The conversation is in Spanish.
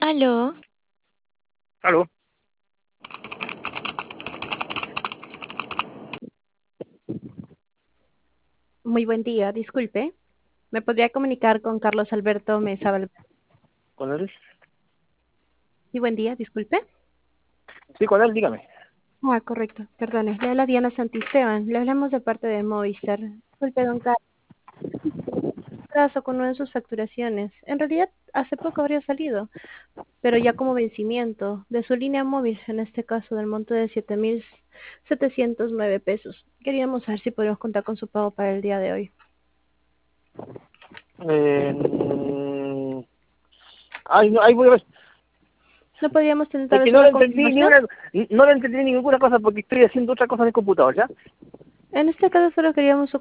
Aló, Aló. Muy buen día, disculpe. ¿Me podría comunicar con Carlos Alberto Mesa Valverde? ¿Con él? Sí, buen día, disculpe. Sí, con él, dígame. Ah, correcto, perdone. Le habla Diana Santisteban. Le hablamos de parte de Movistar. Disculpe, don Carlos. Caso con una de sus facturaciones. En realidad, hace poco habría salido, pero ya como vencimiento de su línea móvil, en este caso del monto de 7.709 pesos. Queríamos saber si podemos contar con su pago para el día de hoy. Mm, ay, no, ahí voy a ver. ¿No podríamos tener tal Es que vez no le una entendí confirmación? no le entendí ninguna cosa porque estoy haciendo otra cosa en el computador, ¿ya? En este caso solo queríamos su